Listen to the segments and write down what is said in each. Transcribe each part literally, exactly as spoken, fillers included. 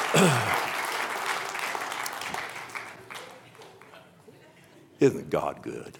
Isn't God good?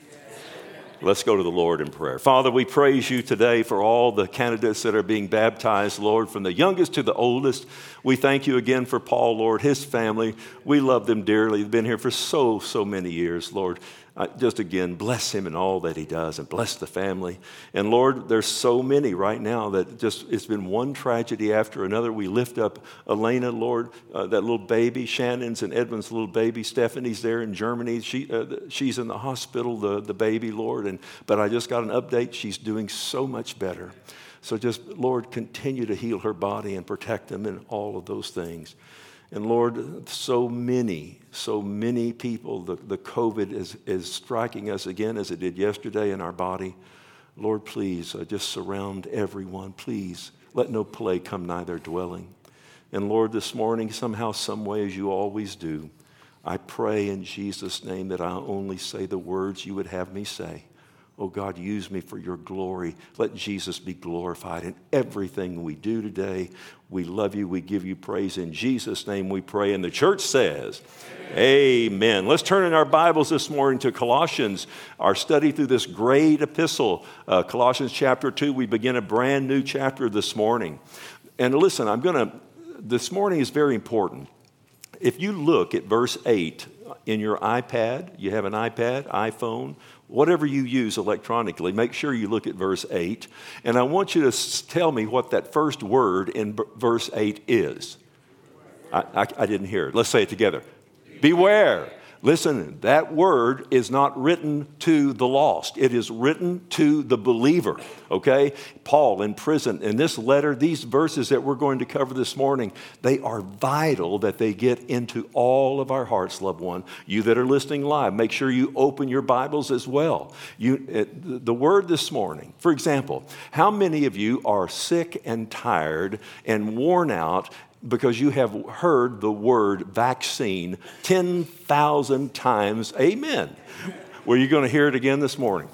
Let's go to the Lord in prayer. Father, we praise you today for all the candidates that are being baptized, Lord, from the youngest to the oldest. We thank you again for Paul, Lord, his family. We love them dearly. They've been here for so, so many years, Lord. Uh, just again, bless him in all that he does and bless the family. And Lord, there's so many right now that just, it's been one tragedy after another. We lift up Elena, Lord, uh, that little baby, Shannon's and Edwin's little baby. Stephanie's there in Germany. She, uh, she's in the hospital, the, the baby, Lord. And But I just got an update. She's doing so much better. So just, Lord, continue to heal her body and protect them in all of those things. And Lord, so many, so many people, the, the COVID is, is striking us again as it did yesterday in our body. Lord, please uh, just surround everyone. Please let no plague come nigh their dwelling. And Lord, this morning, somehow, some way, as you always do, I pray in Jesus' name that I only say the words you would have me say. Oh God, use me for your glory. Let Jesus be glorified in everything we do today. We love you. We give you praise. In Jesus' name we pray. And the church says, Amen. Amen. Let's turn in our Bibles this morning to Colossians, our study through this great epistle. Uh, Colossians chapter two, we begin a brand new chapter this morning. And listen, I'm going to, this morning is very important. If you look at verse eight in your iPad, you have an iPad, iPhone, whatever you use electronically, make sure you look at verse eight. And I want you to tell me what that first word in b- verse eight is. I, I, I didn't hear it. Let's say it together. Beware. Listen, that word is not written to the lost. It is written to the believer, okay? Paul in prison, in this letter, these verses that we're going to cover this morning, they are vital that they get into all of our hearts, loved one. You that are listening live, make sure you open your Bibles as well. You, it, the word this morning, for example, how many of you are sick and tired and worn out because you have heard the word vaccine ten thousand times? Amen. Were you going to hear it again this morning?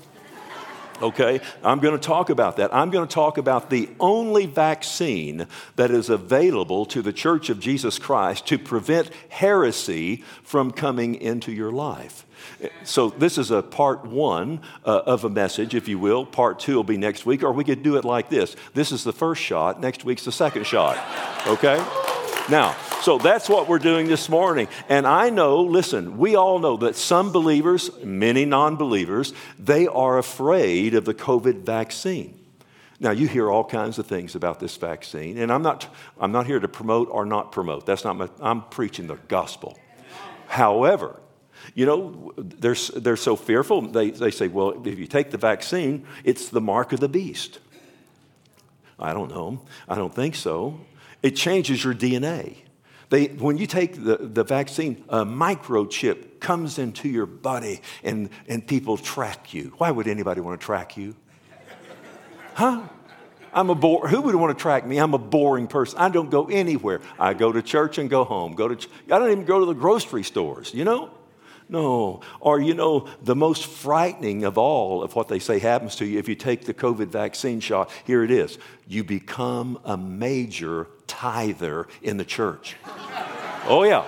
Okay, I'm going to talk about that. I'm going to talk about the only vaccine that is available to the Church of Jesus Christ to prevent heresy from coming into your life. So this is a part one uh, of a message, if you will. Part two will be next week, or we could do it like this. This is the first shot. Next week's the second shot. Okay? Now, so that's what we're doing this morning. And I know, listen, we all know that some believers, many non-believers, they are afraid of the COVID vaccine. Now, you hear all kinds of things about this vaccine, and I'm not, I'm not here to promote or not promote. That's not my, I'm preaching the gospel. However, you know, they're, they're so fearful. They, they say, well, if you take the vaccine, it's the mark of the beast. I don't know. I don't think so. It changes your D N A. They, when you take the, the vaccine, a microchip comes into your body and, and people track you. Why would anybody want to track you? Huh? I'm a bore. Who would want to track me? I'm a boring person. I don't go anywhere. I go to church and go home. Go to. Ch- I don't even go to the grocery stores, you know? No. Or, you know, the most frightening of all of what they say happens to you if you take the COVID vaccine shot, here it is. You become a major tither in the church. Oh, yeah.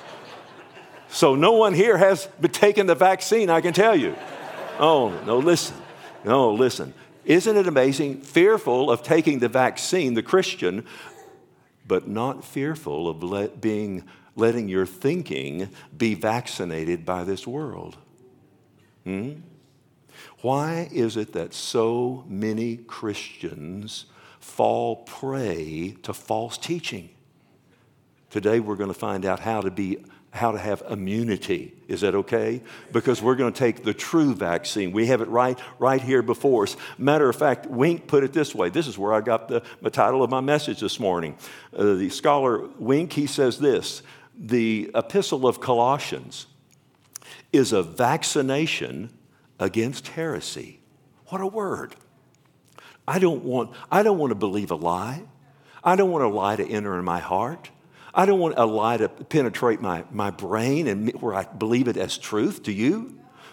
So no one here has been taking the vaccine, I can tell you. Oh, no, listen. No, listen. Isn't it amazing? Fearful of taking the vaccine, the Christian, but not fearful of let, being letting your thinking be vaccinated by this world. Hmm? Why is it that so many Christians fall prey to false teaching? Today we're going to find out how to be how to have immunity. Is that okay? Because we're going to take the true vaccine. We have it right, right here before us. Matter of fact, Wink put it this way. This is where I got the, the title of my message this morning. Uh, the scholar Wink, he says this: the epistle of Colossians is a vaccination against heresy. What a word. I don't want, I don't want to believe a lie. I don't want a lie to enter in my heart. I don't want a lie to penetrate my, my brain and where I believe it as truth. Do you?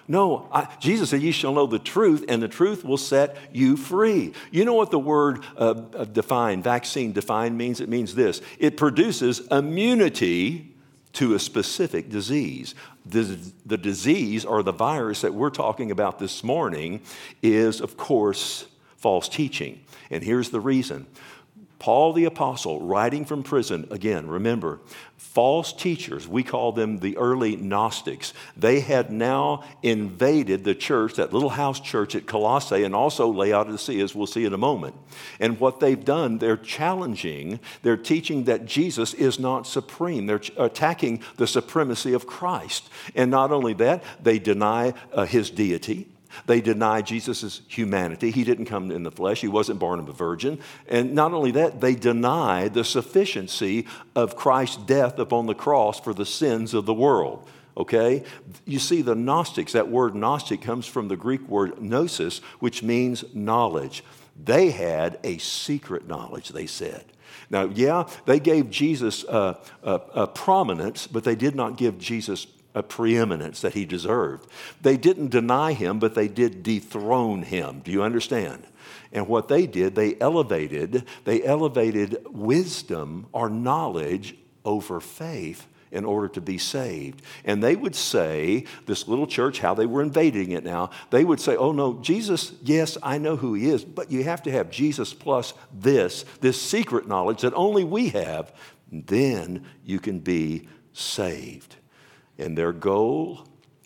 No, I, Jesus said, "You shall know the truth, and the truth will set you free." You know what the word uh, define, vaccine define means? It means this. It produces immunity to a specific disease. The, the disease or the virus that we're talking about this morning is, of course, false teaching. And here's the reason. Paul the Apostle, writing from prison, again, remember, false teachers, we call them the early Gnostics. They had now invaded the church, that little house church at Colossae, and also Laodicea, as we'll see in a moment. And what they've done, they're challenging, they're teaching that Jesus is not supreme. They're attacking the supremacy of Christ. And not only that, they deny uh, his deity. They deny Jesus' humanity. He didn't come in the flesh. He wasn't born of a virgin. And not only that, they deny the sufficiency of Christ's death upon the cross for the sins of the world. Okay? You see, the Gnostics, that word Gnostic comes from the Greek word gnosis, which means knowledge. They had a secret knowledge, they said. Now, yeah, they gave Jesus a, a, a prominence, but they did not give Jesus a preeminence that he deserved. They didn't deny him, but they did dethrone him. Do you understand? And what they did, they elevated, they elevated wisdom or knowledge over faith in order to be saved. And they would say, this little church, how they were invading it now, they would say, oh no, Jesus, yes, I know who he is, but you have to have Jesus plus this, this secret knowledge that only we have. Then you can be saved. And their goal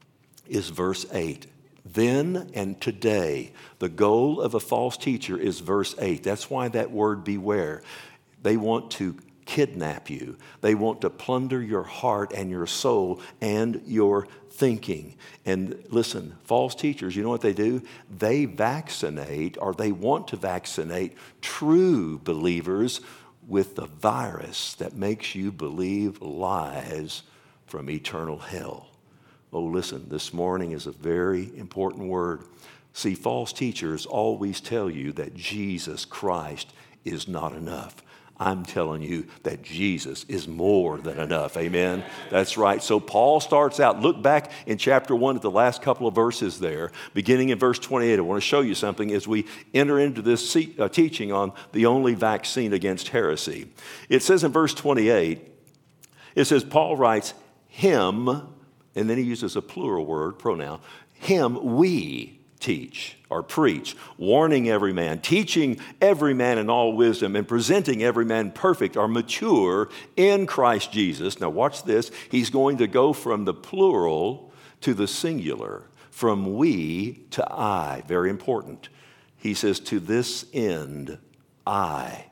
is verse eight. Then and today, the goal of a false teacher is verse eight. That's why that word beware. They want to kidnap you. They want to plunder your heart and your soul and your thinking. And listen, false teachers, you know what they do? They vaccinate, or they want to vaccinate true believers with the virus that makes you believe lies from eternal hell. Oh, listen, this morning is a very important word. See, false teachers always tell you that Jesus Christ is not enough. I'm telling you that Jesus is more than enough. Amen? That's right. So Paul starts out, look back in chapter one at the last couple of verses there, beginning in verse twenty-eight. I want to show you something as we enter into this teaching on the only vaccine against heresy. It says in verse twenty-eight, it says, Paul writes, him, and then he uses a plural word, pronoun, him we teach or preach, warning every man, teaching every man in all wisdom, and presenting every man perfect or mature in Christ Jesus. Now watch this. He's going to go from the plural to the singular, from we to I. Very important. He says, to this end, I,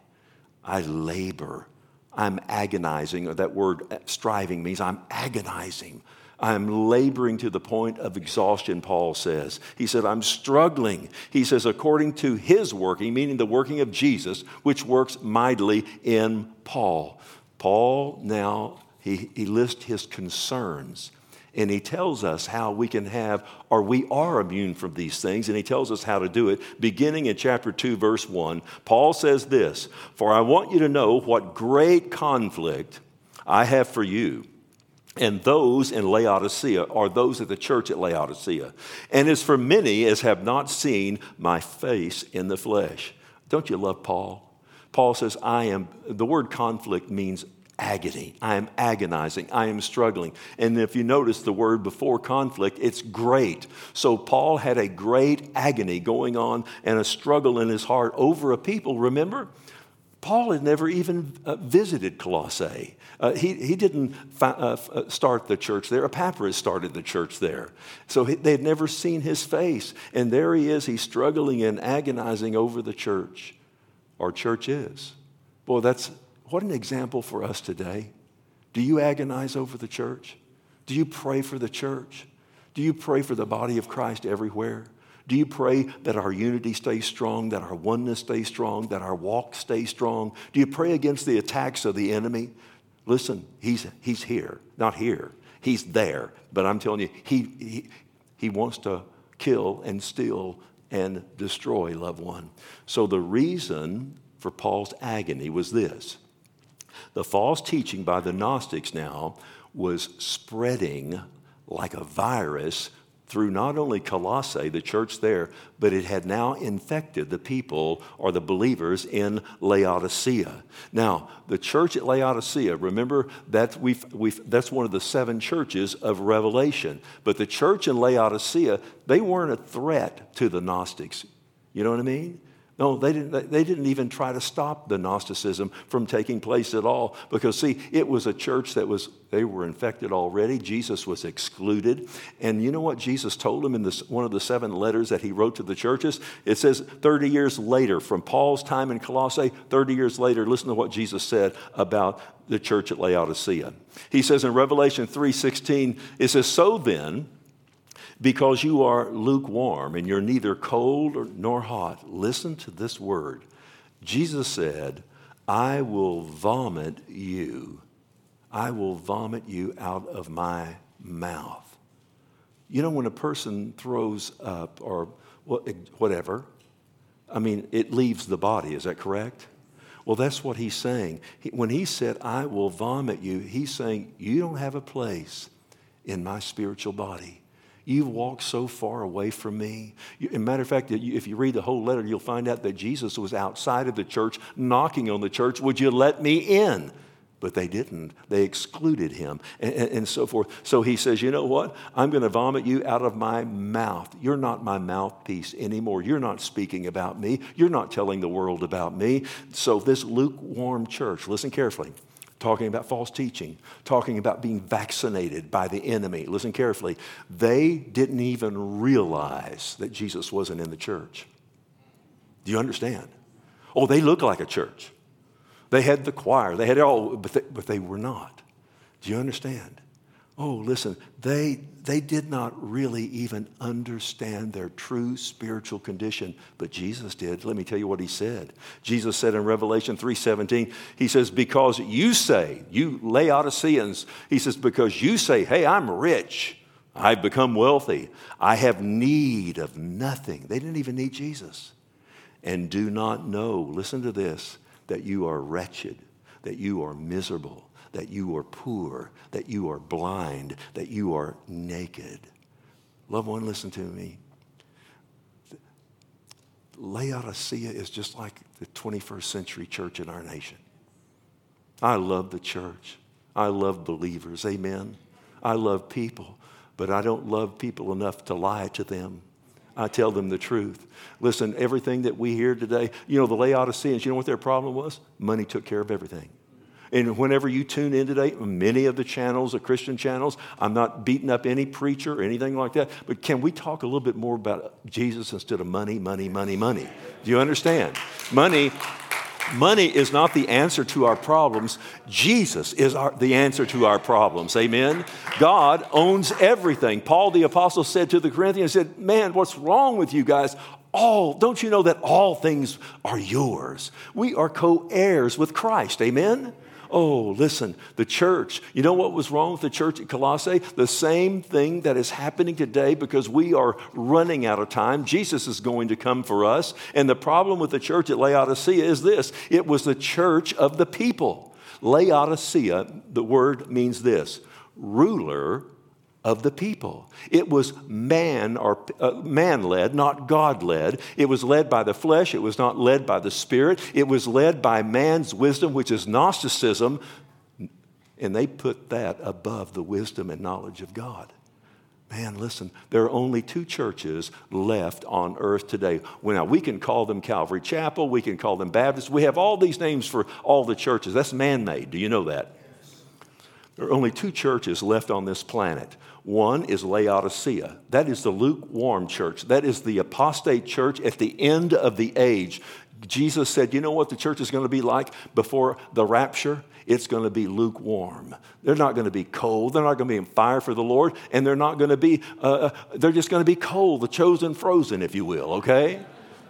I labor. I'm agonizing, or that word striving means I'm agonizing. I'm laboring to the point of exhaustion, Paul says. He said, I'm struggling. He says, according to his working, meaning the working of Jesus, which works mightily in Paul. Paul now, he, he lists his concerns. And he tells us how we can have, or we are immune from these things, and he tells us how to do it. Beginning in chapter two, verse one, Paul says this, for I want you to know what great conflict I have for you and those in Laodicea, or those at the church at Laodicea, and as for many as have not seen my face in the flesh. Don't you love Paul? Paul says, I am, the word conflict means agony. I am agonizing. I am struggling. And if you notice the word before conflict, it's great. So Paul had a great agony going on and a struggle in his heart over a people. Remember, Paul had never even uh, visited Colossae. Uh, he, he didn't fi- uh, start the church there. Epaphras started the church there. So he, they had never seen his face. And there he is. He's struggling and agonizing over the church. Our church is. Boy, that's what an example for us today. Do you agonize over the church? Do you pray for the church? Do you pray for the body of Christ everywhere? Do you pray that our unity stays strong, that our oneness stays strong, that our walk stays strong? Do you pray against the attacks of the enemy? Listen, he's, he's here, not here. He's there. But I'm telling you, he, he, he wants to kill and steal and destroy, loved one. So the reason for Paul's agony was this. The false teaching by the Gnostics now was spreading like a virus through not only Colossae, the church there, but it had now infected the people or the believers in Laodicea. Now, the church at Laodicea, remember that we've, we've, that's one of the seven churches of Revelation. But the church in Laodicea, they weren't a threat to the Gnostics. You know what I mean? No, they didn't, they didn't even try to stop the Gnosticism from taking place at all. Because, see, it was a church that was, they were infected already. Jesus was excluded. And you know what Jesus told them in this, one of the seven letters that he wrote to the churches? It says thirty years later, from Paul's time in Colossae, thirty years later, listen to what Jesus said about the church at Laodicea. He says in Revelation three sixteen, it says, so then, because you are lukewarm and you're neither cold nor hot. Listen to this word. Jesus said, I will vomit you. I will vomit you out of my mouth. You know, when a person throws up or whatever, I mean, it leaves the body. Is that correct? Well, that's what he's saying. When he said, I will vomit you, he's saying, you don't have a place in my spiritual body. You've walked so far away from me. As a matter of fact, if you read the whole letter, you'll find out that Jesus was outside of the church knocking on the church. Would you let me in? But they didn't. They excluded him and, and, and so forth. So he says, you know what? I'm going to vomit you out of my mouth. You're not my mouthpiece anymore. You're not speaking about me. You're not telling the world about me. So this lukewarm church, listen carefully. Talking about false teaching, talking about being vaccinated by the enemy. Listen carefully. They didn't even realize that Jesus wasn't in the church. Do you understand? Oh, they look like a church. They had the choir. They had it all, but they, but they were not. Do you understand? Oh, listen, they, they did not really even understand their true spiritual condition, but Jesus did. Let me tell you what he said. Jesus said in Revelation three seventeen, he says, because you say, you Laodiceans, he says, because you say, hey, I'm rich, I've become wealthy, I have need of nothing. They didn't even need Jesus. And do not know, listen to this, that you are wretched, that you are miserable, that you are poor, that you are blind, that you are naked. Loved one, listen to me. Laodicea is just like the twenty-first century church in our nation. I love the church. I love believers. Amen. I love people, but I don't love people enough to lie to them. I tell them the truth. Listen, everything that we hear today, you know, the Laodiceans, you know what their problem was? Money took care of everything. And whenever you tune in today, many of the channels, the Christian channels, I'm not beating up any preacher or anything like that, but can we talk a little bit more about Jesus instead of money, money, money, money? Do you understand? Money, money is not the answer to our problems. Jesus is our, the answer to our problems. Amen? God owns everything. Paul the apostle said to the Corinthians, said, man, what's wrong with you guys? All, don't you know that all things are yours? We are co-heirs with Christ. Amen? Oh, listen, the church, you know what was wrong with the church at Colossae? The same thing that is happening today because we are running out of time. Jesus is going to come for us. And the problem with the church at Laodicea is this. It was the church of the people. Laodicea, the word means this, ruler of the people. It was man or uh, man-led, not God-led. It was led by the flesh. It was not led by the Spirit. It was led by man's wisdom, which is Gnosticism, and they put that above the wisdom and knowledge of God. Man, listen, there are only two churches left on earth today. Well, now, we can call them Calvary Chapel. We can call them Baptist. We have all these names for all the churches. That's man-made. Do you know that? There are only two churches left on this planet. One is Laodicea. That is the lukewarm church. That is the apostate church at the end of the age. Jesus said, you know what the church is going to be like before the rapture? It's going to be lukewarm. They're not going to be cold. They're not going to be in fire for the Lord. And they're not going to be, uh, they're just going to be cold, the chosen frozen, if you will, okay?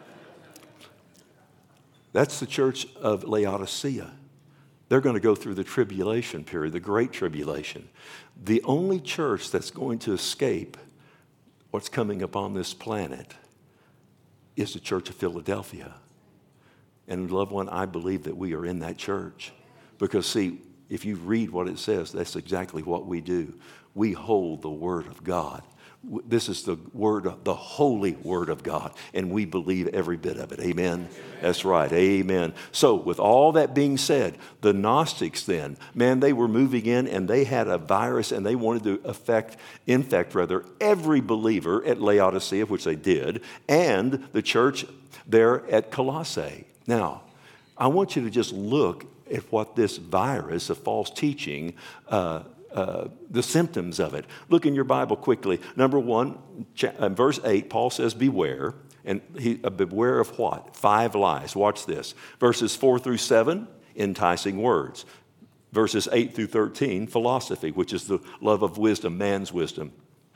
That's the church of Laodicea. They're going to go through the tribulation period, the great tribulation. The only church that's going to escape what's coming upon this planet is the Church of Philadelphia. And loved one, I believe that we are in that church. Because see, if you read what it says, that's exactly what we do. We hold the Word of God. This is the word, the holy word of God, and we believe every bit of it. Amen? Amen. That's right. Amen. So with all that being said, the Gnostics then, man, they were moving in and they had a virus and they wanted to affect, infect rather, every believer at Laodicea, which they did, and the church there at Colossae. Now, I want you to just look at what this virus of false teaching uh, Uh, the symptoms of it. Look in your Bible quickly. Number one, cha- uh, verse eight, Paul says, beware. And he, uh, beware of what? Five lies. Watch this. Verses four through seven, enticing words. Verses eight through thirteen, philosophy, which is the love of wisdom, man's wisdom.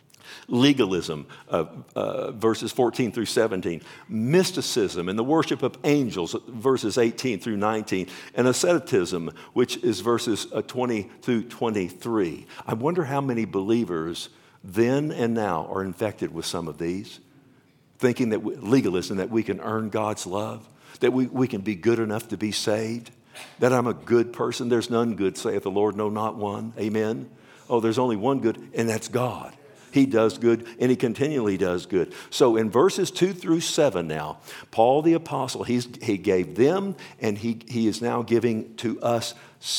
Legalism, uh, uh, verses fourteen through seventeen. Mysticism and the worship of angels, verses eighteen through nineteen. And asceticism, which is verses uh, twenty through twenty-three. I wonder how many believers then and now are infected with some of these, thinking that we, legalism, that we can earn God's love, that we, we can be good enough to be saved, that I'm a good person. There's none good, saith the Lord, no, not one. Amen. Oh, there's only one good, and that's God. He does good, and he continually does good. So in verses two through seven now, Paul the apostle, he's, he gave them, and he, he is now giving to us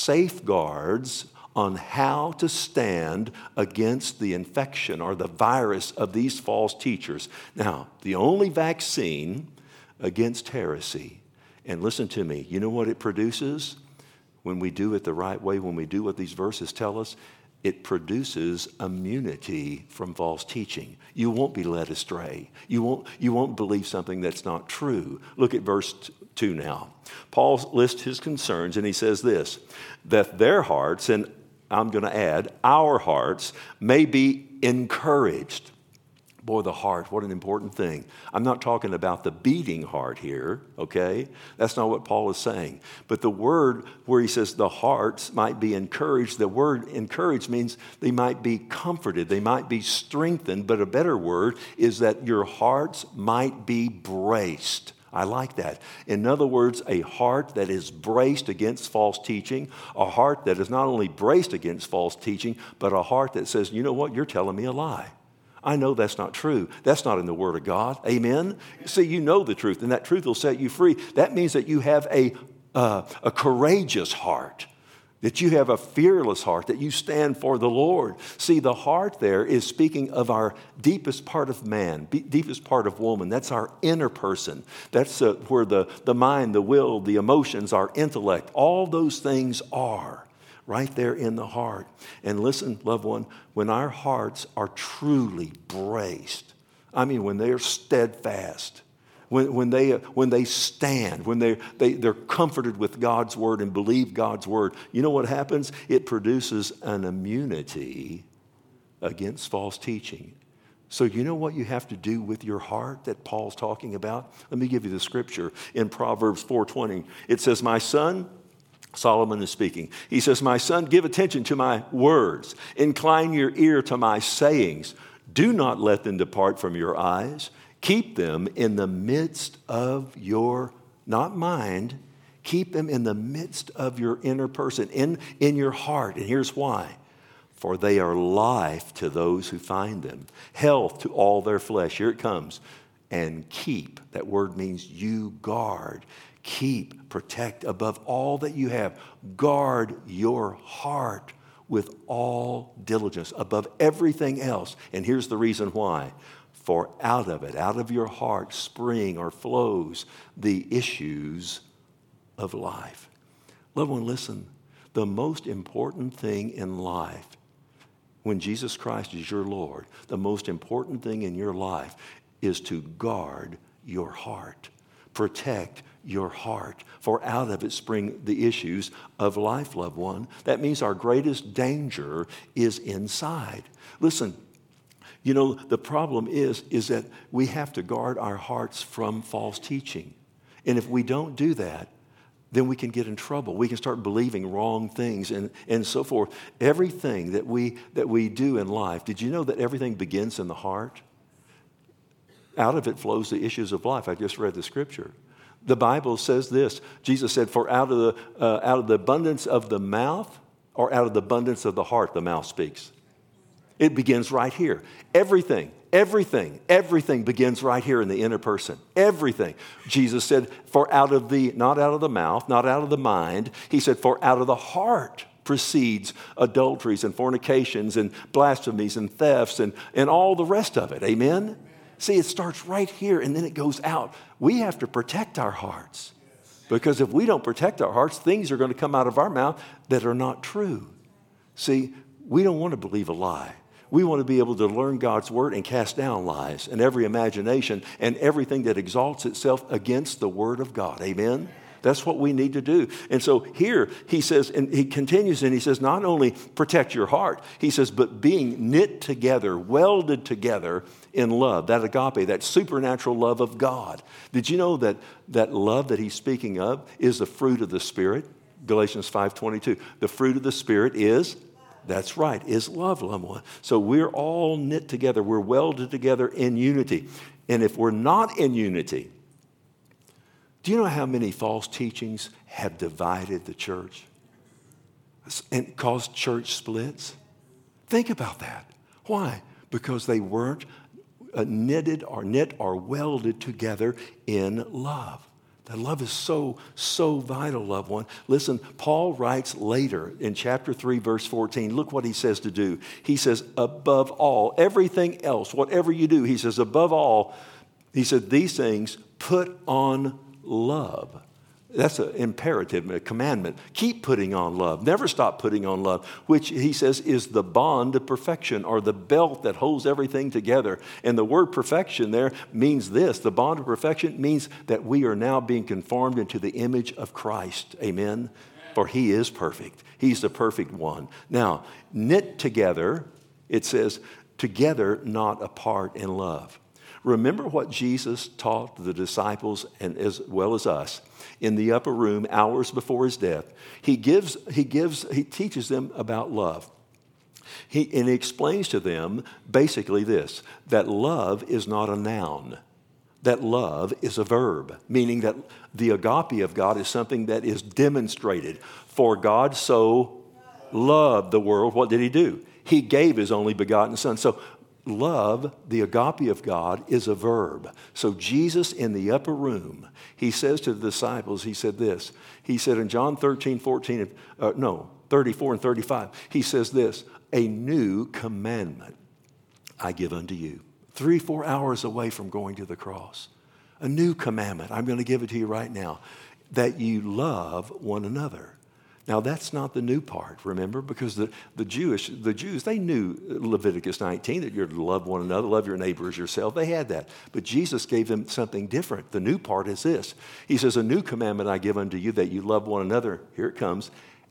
safeguards on how to stand against the infection or the virus of these false teachers. Now, the only vaccine against heresy, and listen to me, you know what it produces? When we do it the right way, when we do what these verses tell us, it produces immunity from false teaching. You won't be led astray. You won't, you won't believe something that's not true. Look at verse two now. Paul lists his concerns, and he says this, that their hearts, and I'm going to add, our hearts, may be encouraged. Boy, the heart, what an important thing. I'm not talking about the beating heart here, okay? That's not what Paul is saying. But the word where he says the hearts might be encouraged, the word encouraged means they might be comforted, they might be strengthened, but a better word is that your hearts might be braced. I like that. In other words, a heart that is braced against false teaching, a heart that is not only braced against false teaching, but a heart that says, you know what, you're telling me a lie. I know that's not true. That's not in the Word of God. Amen? See, you know the truth, and that truth will set you free. That means that you have a, uh, a courageous heart, that you have a fearless heart, that you stand for the Lord. See, the heart there is speaking of our deepest part of man, be, deepest part of woman. That's our inner person. That's uh, where the, the mind, the will, the emotions, our intellect, all those things are. Right there in the heart. And listen, loved one, when our hearts are truly braced, I mean, when they are steadfast, when, when, they, when they stand, when they, they, they're comforted with God's word and believe God's word, you know what happens? It produces an immunity against false teaching. So you know what you have to do with your heart that Paul's talking about? Let me give you the scripture. In Proverbs four twenty, it says, my son, Solomon is speaking. He says, my son, give attention to my words. Incline your ear to my sayings. Do not let them depart from your eyes. Keep them in the midst of your, not mind, keep them in the midst of your inner person, in, in your heart. And here's why. For they are life to those who find them, health to all their flesh. Here it comes. And keep, that word means you guard. Keep, protect above all that you have. Guard your heart with all diligence above everything else. And here's the reason why. For out of it, out of your heart, spring or flows the issues of life. Loved one, listen. The most important thing in life, when Jesus Christ is your Lord, the most important thing in your life is to guard your heart. Protect your heart, for out of it spring the issues of life, loved one. That means our greatest danger is inside. Listen, you know, the problem is, is that we have to guard our hearts from false teaching. And if we don't do that, then we can get in trouble. We can start believing wrong things and, and so forth. Everything that we, that we do in life, did you know that everything begins in the heart? Out of it flows the issues of life. I just read the scripture. The Bible says this. Jesus said, for out of the uh, out of the abundance of the mouth, or out of the abundance of the heart, the mouth speaks. It begins right here. Everything, everything, everything begins right here in the inner person. Everything. Jesus said, for out of the, not out of the mouth, not out of the mind. He said, for out of the heart proceeds adulteries and fornications and blasphemies and thefts and, and all the rest of it. Amen? See, it starts right here and then it goes out. We have to protect our hearts. Because if we don't protect our hearts, things are going to come out of our mouth that are not true. See, we don't want to believe a lie. We want to be able to learn God's word and cast down lies and every imagination and everything that exalts itself against the word of God. Amen? That's what we need to do. And so here he says, and he continues and he says, not only protect your heart, he says, but being knit together, welded together in love, that agape, that supernatural love of God. Did you know that that love that he's speaking of is the fruit of the Spirit? Galatians five twenty-two. The fruit of the Spirit is, that's right, is love, loved one. So we're all knit together. We're welded together in unity. And if we're not in unity, do you know how many false teachings have divided the church and caused church splits? Think about that. Why? Because they weren't uh, knitted or knit or welded together in love. That love is so, so vital, loved one. Listen, Paul writes later in chapter three, verse fourteen, look what he says to do. He says, above all, everything else, whatever you do, he says, above all, he said, these things put on love. That's an imperative, a commandment. Keep putting on love. Never stop putting on love, which he says is the bond of perfection or the belt that holds everything together. And the word perfection there means this. The bond of perfection means that we are now being conformed into the image of Christ. Amen? For he is perfect. He's the perfect one. Now, knit together, it says, together, not apart in love. Remember what Jesus taught the disciples and as well as us in the upper room hours before his death. He gives, he gives, he teaches them about love. He, and he explains to them basically this, that love is not a noun. That love is a verb, meaning that the agape of God is something that is demonstrated. For God so loved the world, what did he do? He gave his only begotten son. So love, the agape of God, is a verb. So Jesus in the upper room, he says to the disciples, he said this. He said in John thirteen, fourteen, uh, no, thirty-four and thirty-five, he says this, a new commandment I give unto you. Three, four hours away from going to the cross. A new commandment. I'm going to give it to you right now. That you love one another. Now, that's not the new part, remember? Because the, the Jewish, the Jews, they knew Leviticus nineteen, that you're to love one another, love your neighbor as yourself. They had that. But Jesus gave them something different. The new part is this. He says, a new commandment I give unto you, that you love one another, here it comes,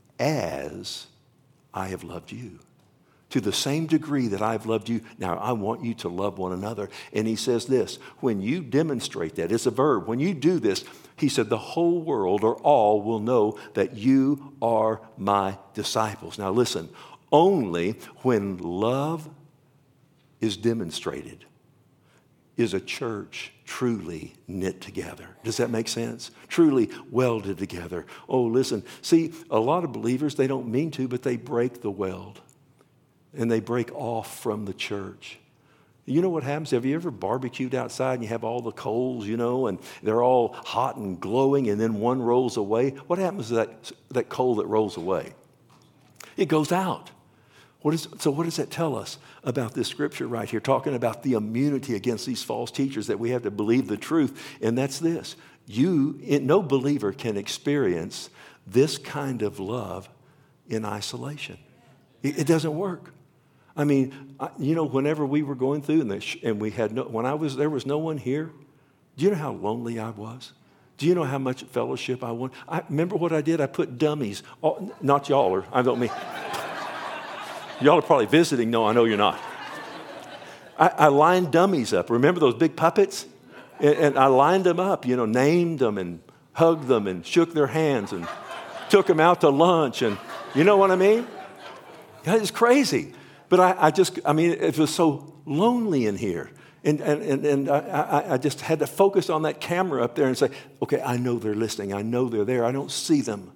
as I have loved you. To the same degree that I've loved you, now I want you to love one another. And he says this, when you demonstrate that, it's a verb, when you do this, he said, the whole world or all will know that you are my disciples. Now listen, only when love is demonstrated is a church truly knit together. Does that make sense? Truly welded together. Oh, listen, see, a lot of believers, they don't mean to, but they break the weld. And they break off from the church. You know what happens? Have you ever barbecued outside and you have all the coals, you know, and they're all hot and glowing, and then one rolls away? What happens to that, that coal that rolls away? It goes out. What is, so what does that tell us about this scripture right here, talking about the immunity against these false teachers, that we have to believe the truth? And that's this. You, no believer can experience this kind of love in isolation. It, it doesn't work. I mean, I, you know, whenever we were going through and, the, and we had no, when I was, there was no one here. Do you know how lonely I was? Do you know how much fellowship I wanted? I remember what I did. I put dummies. All, not y'all, or I don't mean. Y'all are probably visiting. No, I know you're not. I, I lined dummies up. Remember those big puppets? And, and I lined them up. You know, named them and hugged them and shook their hands and took them out to lunch. And you know what I mean? That is crazy. But I, I just, I mean, it was so lonely in here. And, and, and, and I, I just had to focus on that camera up there and say, okay, I know they're listening. I know they're there. I don't see them.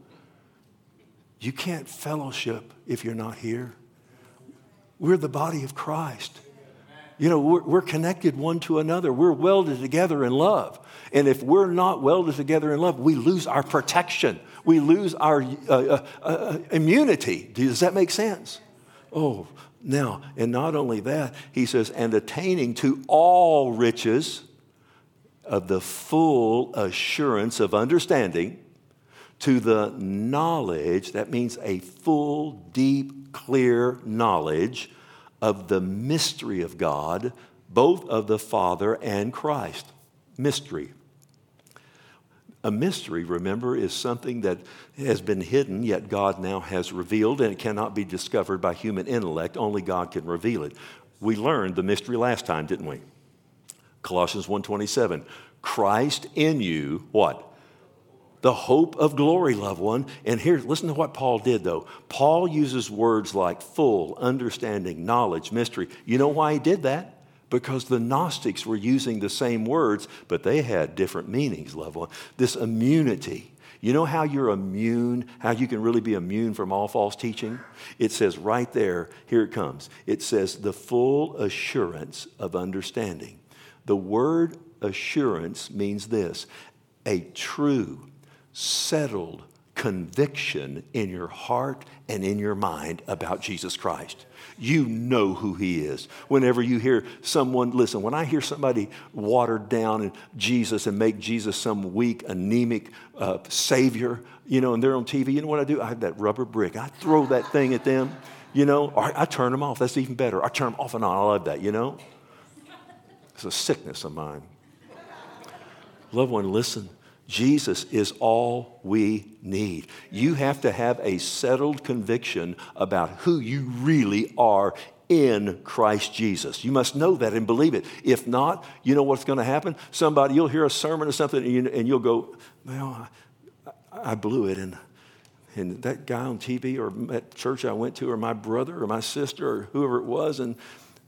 You can't fellowship if you're not here. We're the body of Christ. You know, we're, we're connected one to another. We're welded together in love. And if we're not welded together in love, we lose our protection. We lose our uh, uh, uh, immunity. Does that make sense? Oh, now, and not only that, he says, and attaining to all riches of the full assurance of understanding, to the knowledge, that means a full, deep, clear knowledge of the mystery of God, both of the Father and Christ. Mystery. A mystery, remember, is something that has been hidden, yet God now has revealed, and it cannot be discovered by human intellect. Only God can reveal it. We learned the mystery last time, didn't we? Colossians one twenty-seven. Christ in you, what? The hope of glory, loved one. And here, listen to what Paul did, though. Paul uses words like full, understanding, knowledge, mystery. You know why he did that? Because the Gnostics were using the same words, but they had different meanings, loved one. This immunity. You know how you're immune, how you can really be immune from all false teaching? It says right there, here it comes. It says the full assurance of understanding. The word assurance means this, a true, settled conviction in your heart and in your mind about Jesus Christ. You know who he is. Whenever you hear someone, listen, when I hear somebody watered down in Jesus and make Jesus some weak, anemic uh, savior, you know, and they're on T V, you know what I do? I have that rubber brick. I throw that thing at them, you know, or I, I turn them off. That's even better. I turn them off and on. I love that, you know. It's a sickness of mine. Loved one, listen. Jesus is all we need. You have to have a settled conviction about who you really are in Christ Jesus. You must know that and believe it. If not, you know what's going to happen? Somebody, you'll hear a sermon or something and, you, and you'll go, well, I, I blew it. And, and that guy on T V or that church I went to or my brother or my sister or whoever it was, and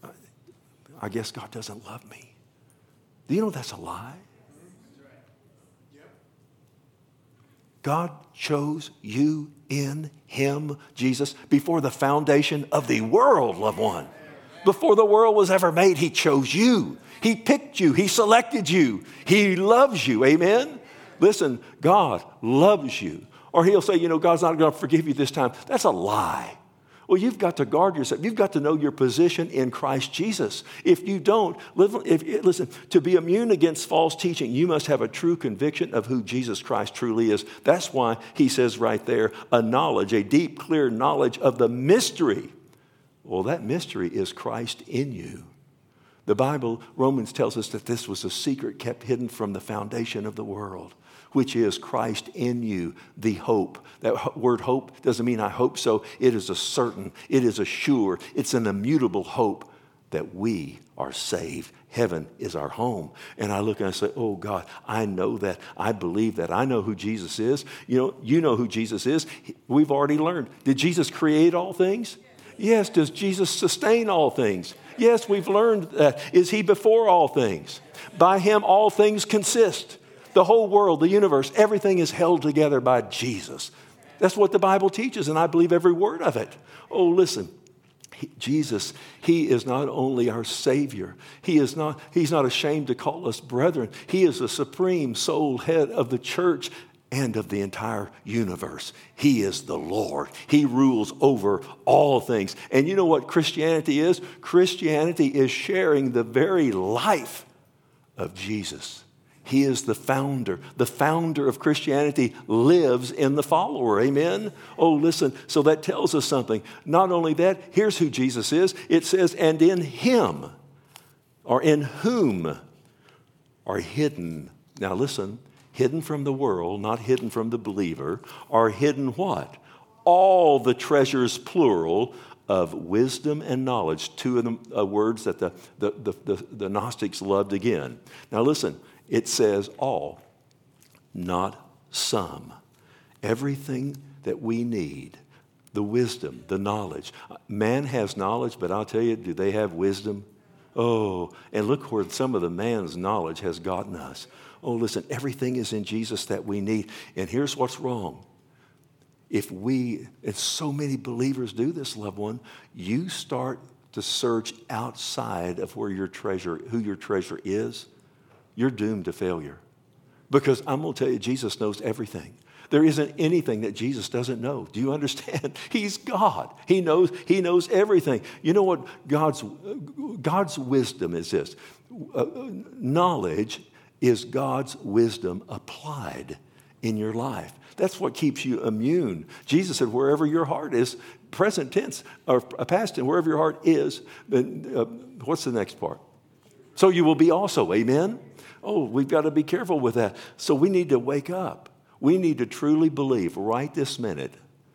I guess God doesn't love me. Do you know that's a lie? God chose you in him, Jesus, before the foundation of the world, loved one. Before the world was ever made, he chose you. He picked you. He selected you. He loves you. Amen? Listen, God loves you. Or he'll say, you know, God's not going to forgive you this time. That's a lie. Well, you've got to guard yourself. You've got to know your position in Christ Jesus. If you don't, if, listen, to be immune against false teaching, you must have a true conviction of who Jesus Christ truly is. That's why he says right there, a knowledge, a deep, clear knowledge of the mystery. Well, that mystery is Christ in you. The Bible, Romans tells us that this was a secret kept hidden from the foundation of the world, which is Christ in you, the hope. That word hope doesn't mean I hope so. It is a certain, it is a sure, it's an immutable hope that we are saved. Heaven is our home. And I look and I say, oh God, I know that. I believe that. I know who Jesus is. You know, you know who Jesus is. We've already learned. Did Jesus create all things? Yes. Does Jesus sustain all things? Yes, we've learned that. Is he before all things? By him all things consist. The whole world, the universe, everything is held together by Jesus. That's what the Bible teaches, and I believe every word of it. Oh, listen, he, Jesus, he is not only our Savior. He is not, he's not ashamed to call us brethren. He is the supreme sole head of the church and of the entire universe. He is the Lord. He rules over all things. And you know what Christianity is? Christianity is sharing the very life of Jesus. He is the founder. The founder of Christianity lives in the follower. Amen? Oh, listen. So that tells us something. Not only that, here's who Jesus is. It says, and in him, or in whom, are hidden. Now listen, hidden from the world, not hidden from the believer, are hidden what? All the treasures, plural, of wisdom and knowledge. Two of the uh, words that the, the, the, the, the Gnostics loved again. Now listen. It says all, not some. Everything that we need, the wisdom, the knowledge. Man has knowledge, but I'll tell you, do they have wisdom? Oh, and look where some of the man's knowledge has gotten us. Oh, listen, everything is in Jesus that we need. And here's what's wrong. If we, and so many believers do this, loved one, you start to search outside of where your treasure, who your treasure is, you're doomed to failure. Because I'm going to tell you, Jesus knows everything. There isn't anything that Jesus doesn't know. Do you understand? He's God. He knows, he knows everything. You know what God's, God's wisdom is this. Uh, knowledge is God's wisdom applied in your life. That's what keeps you immune. Jesus said, wherever your heart is, present tense, or past tense, wherever your heart is, then, uh, what's the next part? So you will be also, amen? Oh, we've got to be careful with that. So we need to wake up. We need to truly believe right this minute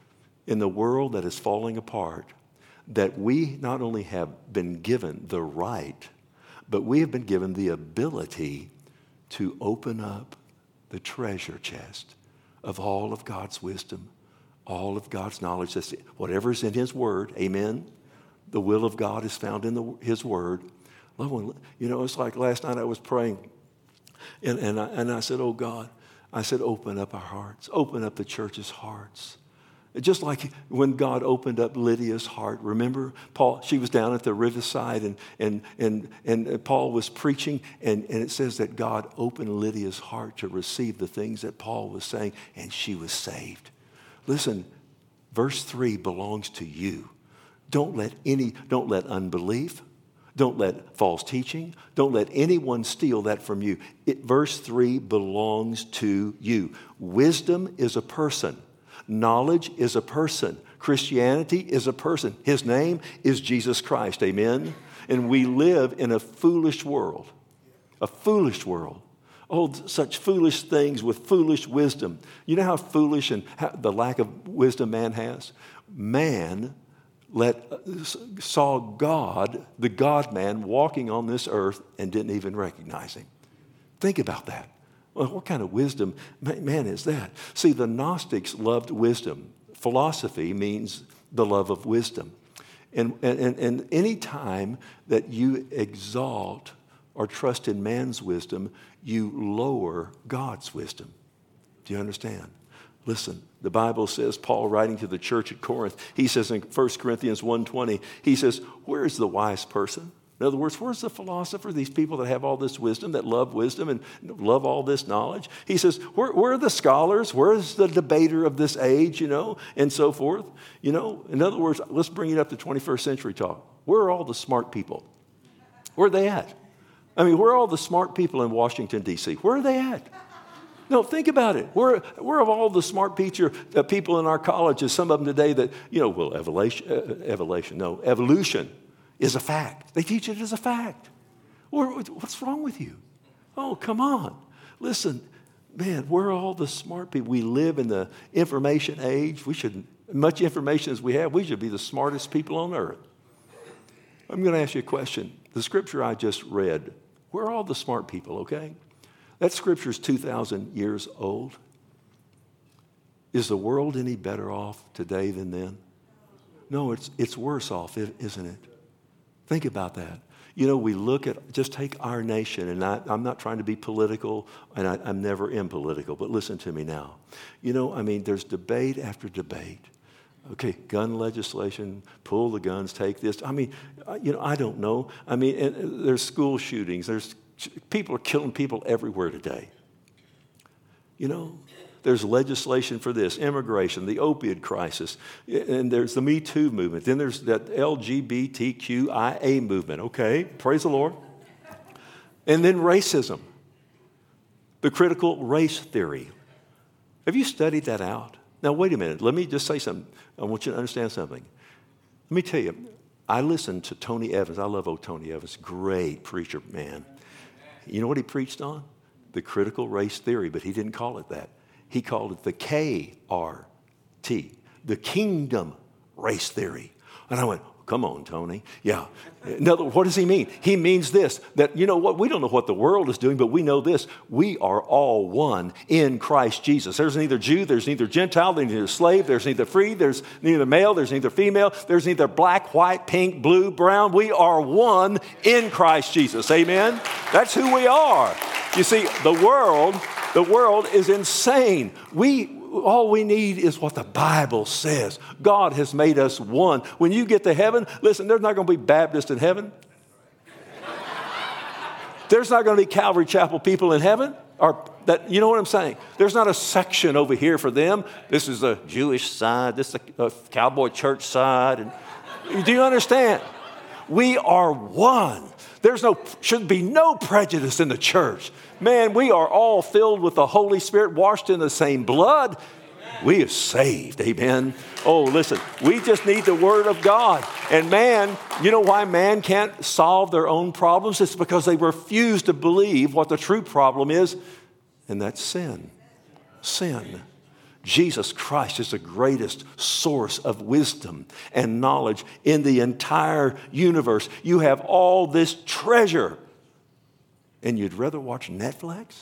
in the world that is falling apart that we not only have been given the right, but we have been given the ability to open up the treasure chest of all of God's wisdom, all of God's knowledge. That's whatever's in His Word, amen? The will of God is found in the, His Word. You know, it's like last night I was praying, and, and, I, and I said, oh God, I said, open up our hearts. Open up the church's hearts. Just like when God opened up Lydia's heart. Remember, Paul, she was down at the riverside, and, and, and, and Paul was preaching, and, and it says that God opened Lydia's heart to receive the things that Paul was saying, and she was saved. Listen, verse three belongs to you. Don't let any, don't let unbelief, don't let false teaching, don't let anyone steal that from you. It, verse three belongs to you. Wisdom is a person. Knowledge is a person. Christianity is a person. His name is Jesus Christ. Amen? And we live in a foolish world. A foolish world. Oh, such foolish things with foolish wisdom. You know how foolish and how, the lack of wisdom man has? Man let, saw God, the God-man, walking on this earth and didn't even recognize Him. Think about that. Well, what kind of wisdom, man, is that? See, the Gnostics loved wisdom. Philosophy means the love of wisdom. And, and, and any time that you exalt or trust in man's wisdom, you lower God's wisdom. Do you understand? Listen, the Bible says, Paul writing to the church at Corinth, he says in First Corinthians one twenty, he says, where is the wise person? In other words, where's the philosopher, these people that have all this wisdom, that love wisdom and love all this knowledge? He says, where, where are the scholars? Where's the debater of this age, you know, and so forth? You know, in other words, let's bring it up to twenty-first century talk. Where are all the smart people? Where are they at? I mean, where are all the smart people in Washington, D C? Where are they at? No, think about it. Where, where are all the smart teacher, uh, people in our colleges, some of them today that, you know, well, evolution, uh, evolution, no, evolution is a fact. They teach it as a fact. Or, what's wrong with you? Oh, come on. Listen, man, where are all the smart people? We live in the information age. We should, much information as we have, we should be the smartest people on earth. I'm going to ask you a question. The scripture I just read, where are all the smart people, okay? That scripture is two thousand years old. Is the world any better off today than then? No, it's, it's worse off, isn't it? Think about that. You know, we look at, just take our nation, and I, I'm not trying to be political, and I, I'm never in political, but listen to me now. You know, I mean, there's debate after debate. Okay, gun legislation, pull the guns, take this. I mean, you know, I don't know. I mean, and there's school shootings. There's people are killing people everywhere today. You know, there's legislation for this, immigration, the opioid crisis, and there's the Me Too movement. Then there's that L G B T Q I A movement. Okay, praise the Lord. And then racism, the critical race theory. Have you studied that out? Now, wait a minute. Let me just say something. I want you to understand something. Let me tell you, I listened to Tony Evans. I love old Tony Evans. Great preacher, man. You know what he preached on? The critical race theory, but he didn't call it that. He called it the K R T, the kingdom race theory. And I went, come on, Tony. Yeah. In other words, what does he mean? He means this, that, you know what, we don't know what the world is doing, but we know this. We are all one in Christ Jesus. There's neither Jew, there's neither Gentile, there's neither slave, there's neither free, there's neither male, there's neither female, there's neither black, white, pink, blue, brown. We are one in Christ Jesus. Amen? That's who we are. You see, the world, the world is insane. We all we need is what the Bible says. God has made us one. When you get to heaven, listen, there's not going to be Baptists in heaven. There's not going to be Calvary Chapel people in heaven. Or that, you know what I'm saying? There's not a section over here for them. This is the Jewish side. This is the cowboy church side. And, do you understand? We are one. There's no, should be no prejudice in the church. Man, we are all filled with the Holy Spirit, washed in the same blood. We are saved, amen. Oh, listen, we just need the Word of God. And man, you know why man can't solve their own problems? It's because they refuse to believe what the true problem is, and that's sin. Sin. Jesus Christ is the greatest source of wisdom and knowledge in the entire universe. You have all this treasure, and you'd rather watch Netflix?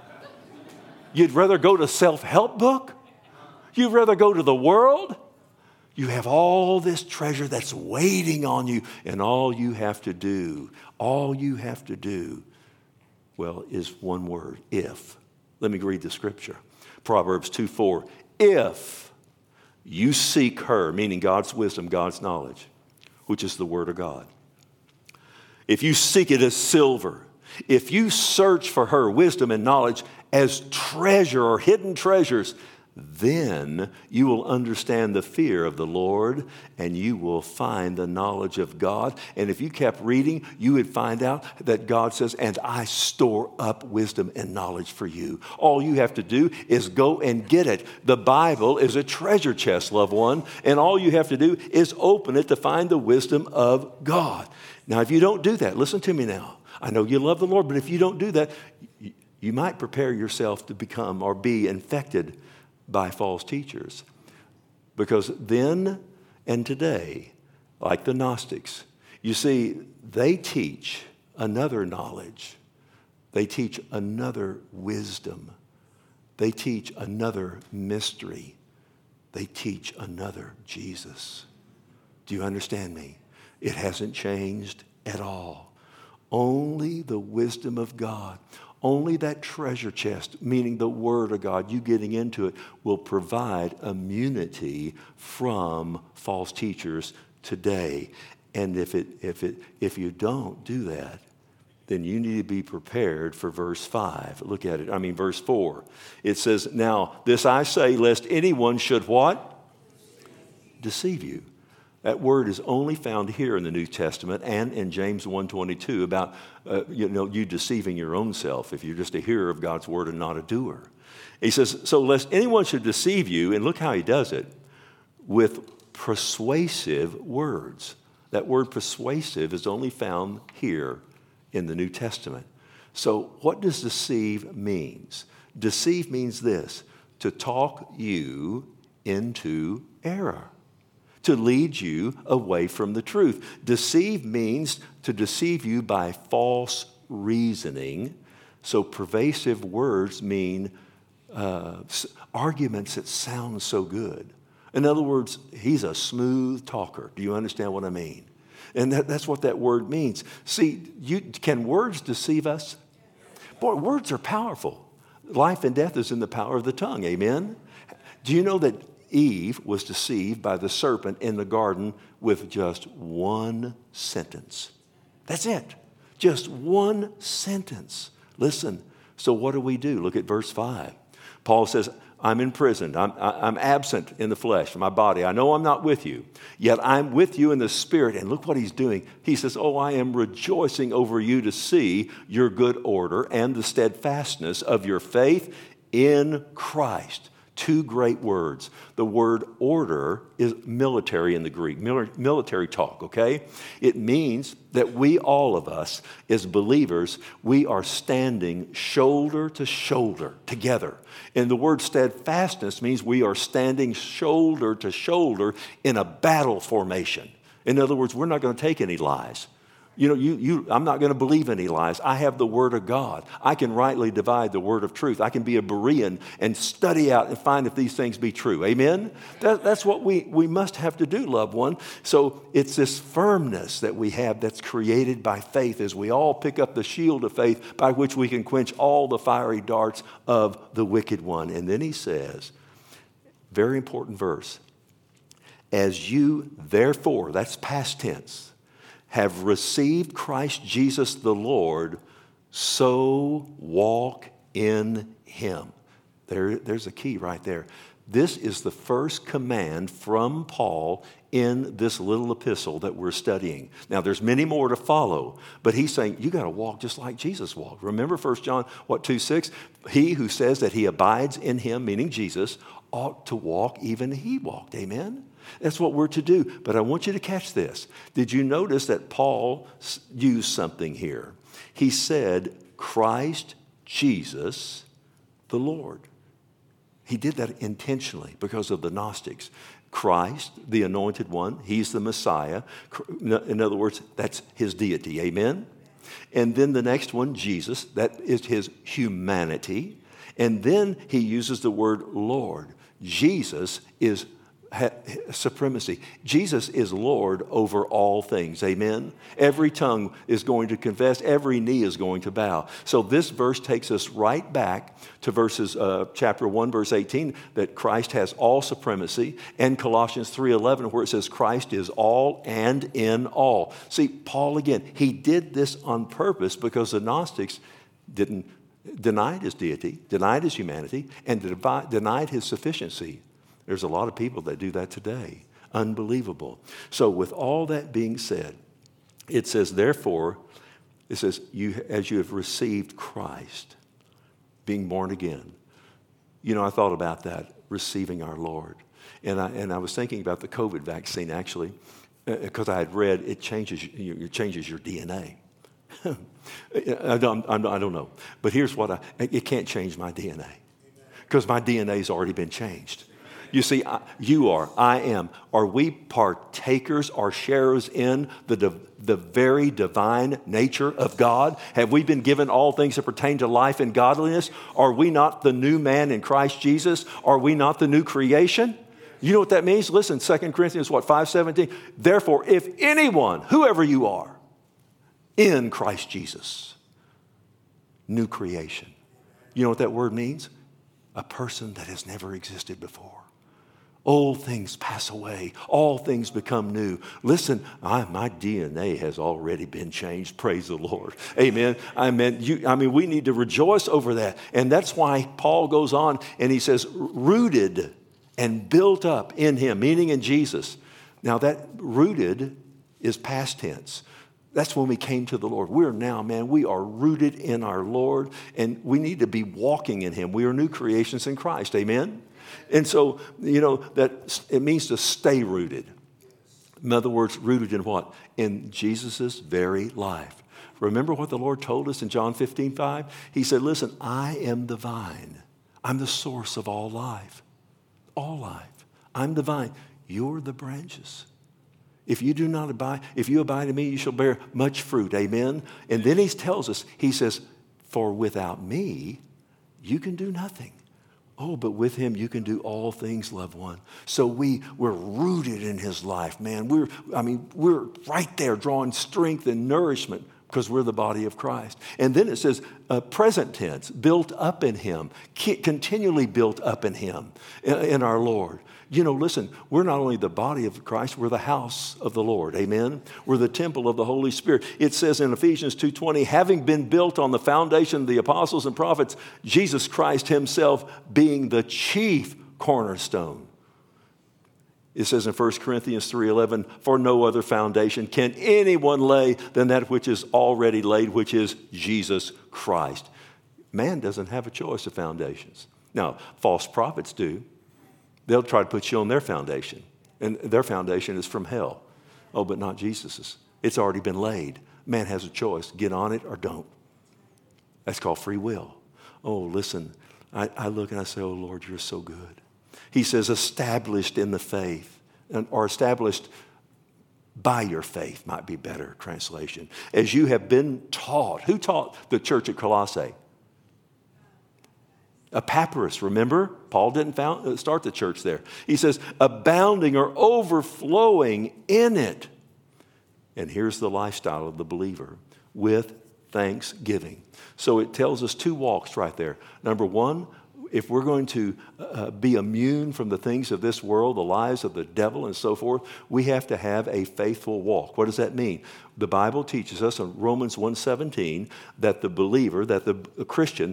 You'd rather go to self-help book? You'd rather go to the world? You have all this treasure that's waiting on you, and all you have to do, all you have to do, well, is one word, if. Let me read the scripture. Proverbs two four. If you seek her, meaning God's wisdom, God's knowledge, which is the word of God. If you seek it as silver, if you search for her wisdom and knowledge as treasure or hidden treasures, then you will understand the fear of the Lord, and you will find the knowledge of God. And if you kept reading, you would find out that God says, and I store up wisdom and knowledge for you. All you have to do is go and get it. The Bible is a treasure chest, loved one, and all you have to do is open it to find the wisdom of God. Now, if you don't do that, listen to me now. I know you love the Lord, but if you don't do that, you might prepare yourself to become or be infected by false teachers. Because then and today, like the Gnostics, you see, they teach another knowledge. They teach another wisdom. They teach another mystery. They teach another Jesus. Do you understand me? It hasn't changed at all. Only the wisdom of God. Only that treasure chest, meaning the Word of God, you getting into it, will provide immunity from false teachers today. And if it, if it, if you don't do that, then you need to be prepared for verse five. Look at it. I mean, verse four. It says, now, this I say, lest anyone should what? Deceive you. That word is only found here in the New Testament and in James one twenty-two about uh, you know you deceiving your own self if you're just a hearer of God's word and not a doer. He says, so lest anyone should deceive you, and look how he does it, with persuasive words. That word persuasive is only found here in the New Testament. So what does deceive means? Deceive means this, to talk you into error, to lead you away from the truth. Deceive means to deceive you by false reasoning. So pervasive words mean uh, arguments that sound so good. In other words, he's a smooth talker. Do you understand what I mean? And that, that's what that word means. See, you, can words deceive us? Boy, words are powerful. Life and death is in the power of the tongue. Amen? Do you know that Eve was deceived by the serpent in the garden with just one sentence? That's it. Just one sentence. Listen, so what do we do? Look at verse five. Paul says, I'm imprisoned. I'm, I'm absent in the flesh, my body. I know I'm not with you, yet I'm with you in the spirit. And look what he's doing. He says, oh, I am rejoicing over you to see your good order and the steadfastness of your faith in Christ. Two great words. The word order is military in the Greek, military talk, okay? It means that we, all of us, as believers, we are standing shoulder to shoulder together. And the word steadfastness means we are standing shoulder to shoulder in a battle formation. In other words, we're not going to take any lies. You know, you, you, I'm not going to believe any lies. I have the Word of God. I can rightly divide the Word of truth. I can be a Berean and study out and find if these things be true. Amen? That, that's what we, we must have to do, loved one. So it's this firmness that we have that's created by faith as we all pick up the shield of faith by which we can quench all the fiery darts of the wicked one. And then he says, Very important verse. As you therefore, that's past tense, have received Christ Jesus the Lord, so walk in him. There, there's a key right there. This is the first command from Paul in this little epistle that we're studying. Now, there's many more to follow, but he's saying you got to walk just like Jesus walked. Remember First John, what, two six? He who says that he abides in him, meaning Jesus, ought to walk even he walked. Amen? That's what we're to do. But I want you to catch this. Did you notice that Paul used something here? He said, Christ Jesus the Lord. He did that intentionally because of the Gnostics. Christ, the anointed one, he's the Messiah. In other words, that's his deity. Amen? And then the next one, Jesus, that is his humanity. And then he uses the word Lord. Jesus is Ha- supremacy. Jesus is Lord over all things. Amen? Every tongue is going to confess. Every knee is going to bow. So this verse takes us right back to verses, uh, chapter one, verse eighteen, that Christ has all supremacy, and Colossians three eleven, where it says Christ is all and in all. See, Paul, again, he did this on purpose because the Gnostics didn't denied his deity, denied his humanity, and devi- denied his sufficiency. There's a lot of people that do that today. Unbelievable. So with all that being said, it says, therefore, it says, you, as you have received Christ, being born again. You know, I thought about that, receiving our Lord. And I, and I was thinking about the COVID vaccine, actually, because I had read it changes, it changes your D N A. I, don't, I don't know. But here's what I, it can't change my D N A. Because my D N A has already been changed. You see, you are, I am. Are we partakers or sharers in the, the very divine nature of God? Have we been given all things that pertain to life and godliness? Are we not the new man in Christ Jesus? Are we not the new creation? You know what that means? Listen, Second Corinthians, what, five seventeen? Therefore, if anyone, whoever you are, in Christ Jesus, new creation. You know what that word means? A person that has never existed before. Old things pass away. All things become new. Listen, I, my D N A has already been changed. Praise the Lord. Amen. I mean, you, I mean, we need to rejoice over that. And that's why Paul goes on and he says, rooted and built up in him, meaning in Jesus. Now that rooted is past tense. That's when we came to the Lord. We're now, man, we are rooted in our Lord, and we need to be walking in him. We are new creations in Christ. Amen? And so, you know, that it means to stay rooted. In other words, rooted in what? In Jesus' very life. Remember what the Lord told us in John fifteen five? He said, listen, I am the vine. I'm the source of all life. All life. I'm the vine. You're the branches. If you do not abide, if you abide in me, you shall bear much fruit. Amen? And then he tells us, he says, for without me, you can do nothing. Oh, but with him, you can do all things, loved one. So we, we're rooted in his life, man. We're, I mean, we're right there drawing strength and nourishment because we're the body of Christ. And then it says, uh, present tense, built up in him, continually built up in him, in, in our Lord. You know, listen, we're not only the body of Christ, we're the house of the Lord. Amen? We're the temple of the Holy Spirit. It says in Ephesians two twenty, having been built on the foundation of the apostles and prophets, Jesus Christ himself being the chief cornerstone. It says in First Corinthians three eleven, for no other foundation can anyone lay than that which is already laid, which is Jesus Christ. Man doesn't have a choice of foundations. Now, false prophets do. They'll try to put you on their foundation, and their foundation is from hell. Oh, but not Jesus's. It's already been laid. Man has a choice. Get on it or don't. That's called free will. Oh, listen, I, I look and I say, oh, Lord, you're so good. He says, established in the faith, or established by your faith might be better translation. As you have been taught. Who taught the church at Colossae? Epaphras, remember? Paul didn't found, start the church there. He says, abounding or overflowing in it. And here's the lifestyle of the believer, with thanksgiving. So it tells us two walks right there. Number one, if we're going to uh, be immune from the things of this world, the lies of the devil and so forth, we have to have a faithful walk. What does that mean? The Bible teaches us in Romans one seventeen that the believer, that the Christian,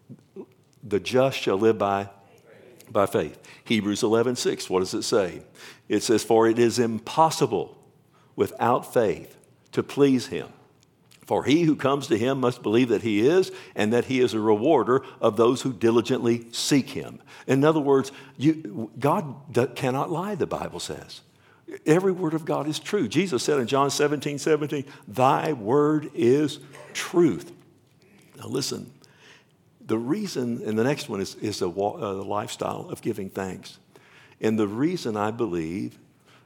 the just shall live by, by faith. Hebrews eleven six, what does it say? It says, for it is impossible without faith to please him. For he who comes to him must believe that he is, and that he is a rewarder of those who diligently seek him. In other words, you, God d- cannot lie, the Bible says. Every word of God is true. Jesus said in John seventeen seventeen, thy word is truth. Now listen, the reason, and the next one is, is a, a lifestyle of giving thanks. And the reason I believe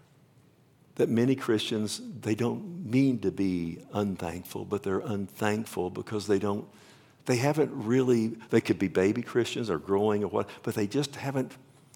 that many Christians, they don't mean to be unthankful, but they're unthankful because they don't, they haven't really, they could be baby Christians or growing or what, but they just haven't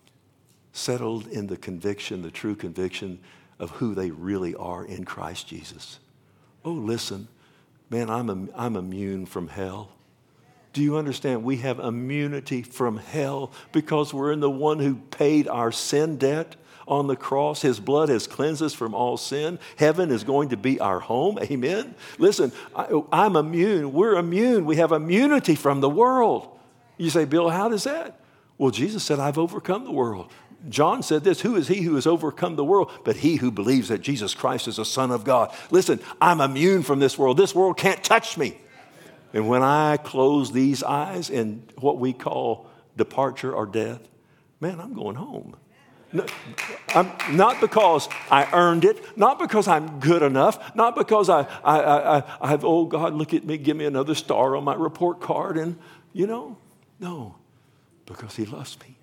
settled in the conviction, the true conviction of who they really are in Christ Jesus. Oh, listen, man, I'm, I'm immune from hell. Do you understand? We have immunity from hell because we're in the one who paid our sin debt on the cross. His blood has cleansed us from all sin. Heaven is going to be our home. Amen. Listen, I, I'm immune. We're immune. We have immunity from the world. You say, Bill, how does that? Well, Jesus said, I've overcome the world. John said this, who is he who has overcome the world? But he who believes that Jesus Christ is the Son of God. Listen, I'm immune from this world. This world can't touch me. And when I close these eyes in what we call departure or death, man, I'm going home. No, I'm, not because I earned it, not because I'm good enough, not because I, I, I, I have, oh God, look at me, give me another star on my report card. And, you know, no, because he loves me.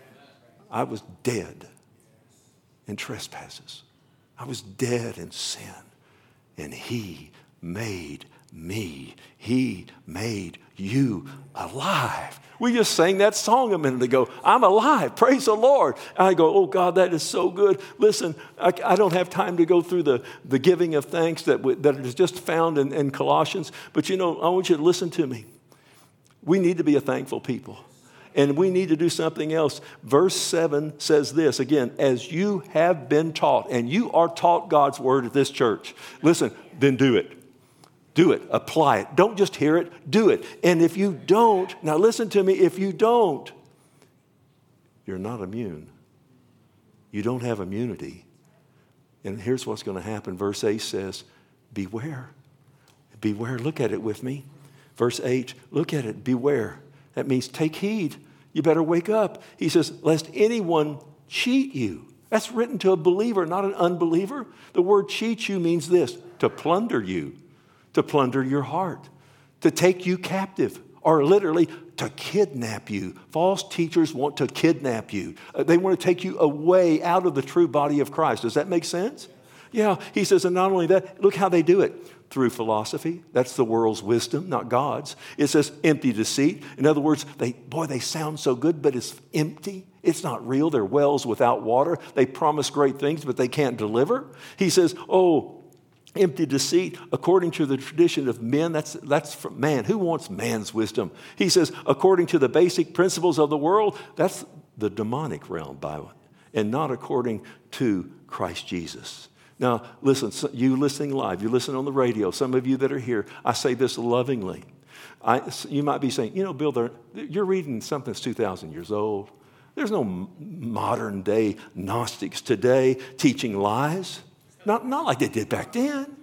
I was dead in trespasses. I was dead in sin. And he made me. He made you alive. We just sang that song a minute ago. I'm alive. Praise the Lord. And I go, oh God, that is so good. Listen, I, I don't have time to go through the, the giving of thanks that, w- that is just found in, in Colossians. But you know, I want you to listen to me. We need to be a thankful people. And we need to do something else. Verse seven says this, again, as you have been taught, and you are taught God's word at this church. Listen, then do it. Do it. Apply it. Don't just hear it. Do it. And if you don't, now listen to me, if you don't, you're not immune. You don't have immunity. And here's what's going to happen. Verse eight says, beware. Beware. Look at it with me. Verse eight, look at it. Beware. That means take heed. You better wake up. He says, lest anyone cheat you. That's written to a believer, not an unbeliever. The word cheat you means this, to plunder you. To plunder your heart, to take you captive, or literally to kidnap you. False teachers want to kidnap you. Uh, they want to take you away out of the true body of Christ. Does that make sense? Yeah, he says, and not only that, look how they do it. Through philosophy. That's the world's wisdom, not God's. It says empty deceit. In other words, they boy, they sound so good, but it's empty. It's not real. They're wells without water. They promise great things, but they can't deliver. He says, oh, empty deceit, according to the tradition of men, that's, that's from man. Who wants man's wisdom? He says, according to the basic principles of the world, that's the demonic realm, Bible, and not according to Christ Jesus. Now, listen, so you listening live, you listen on the radio, some of you that are here, I say this lovingly. I, you might be saying, you know, Bill, you're reading something that's two thousand years old. There's no modern day Gnostics today teaching lies. Not, not like they did back then.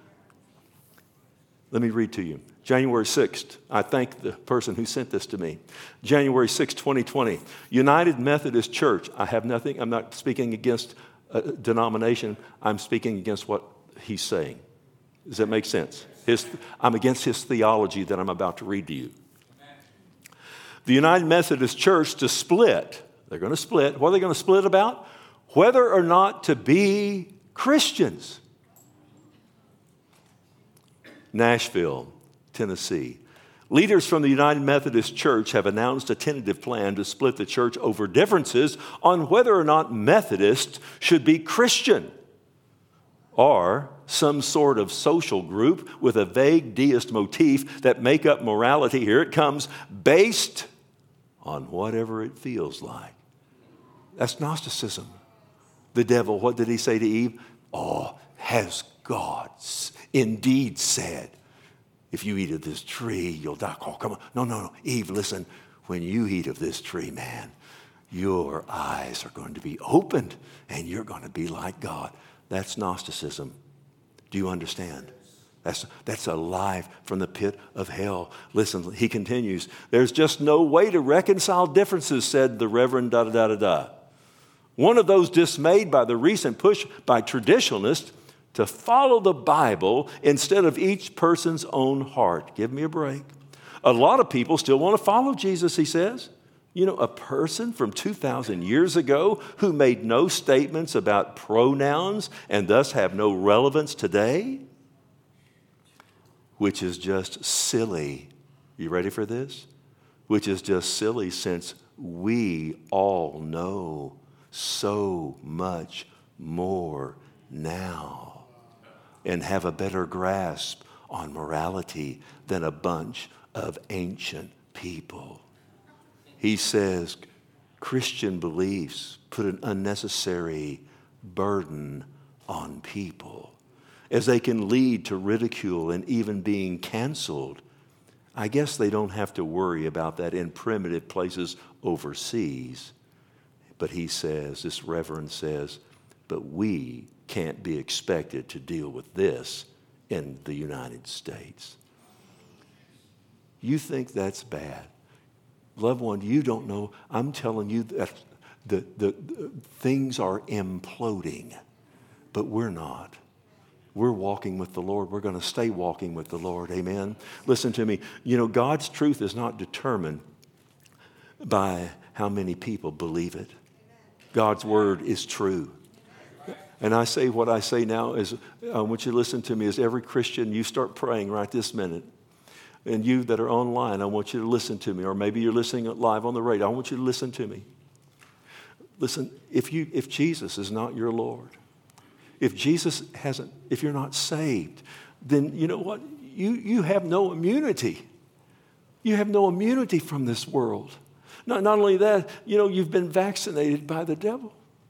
Let me read to you. January sixth, I thank the person who sent this to me. January sixth, twenty twenty. United Methodist Church. I have nothing, I'm not speaking against a denomination. I'm speaking against what he's saying. Does that make sense? His, I'm against his theology that I'm about to read to you. The United Methodist Church to split. They're going to split. What are they going to split about? Whether or not to be Christians. Nashville, Tennessee. Leaders from the United Methodist Church have announced a tentative plan to split the church over differences on whether or not Methodists should be Christian or some sort of social group with a vague deist motif that make up morality, here it comes, based on whatever it feels like. That's Gnosticism. The devil, what did he say to Eve? Oh, has God indeed said, if you eat of this tree, you'll die. Oh, come on. No, no, no. Eve, listen. When you eat of this tree, man, your eyes are going to be opened and you're going to be like God. That's Gnosticism. Do you understand? That's, that's a lie from the pit of hell. Listen, he continues. There's just no way to reconcile differences, said the Reverend da-da-da-da-da. One of those dismayed by the recent push by traditionalists to follow the Bible instead of each person's own heart. Give me a break. A lot of people still want to follow Jesus, he says. You know, a person from two thousand years ago who made no statements about pronouns and thus have no relevance today, which is just silly. You ready for this? Which is just silly since we all know so much more now and have a better grasp on morality than a bunch of ancient people. He says Christian beliefs put an unnecessary burden on people as they can lead to ridicule and even being canceled. I guess they don't have to worry about that in primitive places overseas. But he says, this reverend says, but we can't be expected to deal with this in the United States. You think that's bad? Loved one, you don't know. I'm telling you that the, the, the things are imploding, but we're not. We're walking with the Lord. We're going to stay walking with the Lord. Amen. Listen to me. You know, God's truth is not determined by how many people believe it. God's word is true. And I say what I say now is, I want you to listen to me as every Christian, you start praying right this minute. And you that are online, I want you to listen to me. Or maybe you're listening live on the radio. I want you to listen to me. Listen, if you if Jesus is not your Lord, if Jesus hasn't, if you're not saved, then you know what? You, you have no immunity. You have no immunity from this world. Not, not only that, you know, you've been vaccinated by the devil.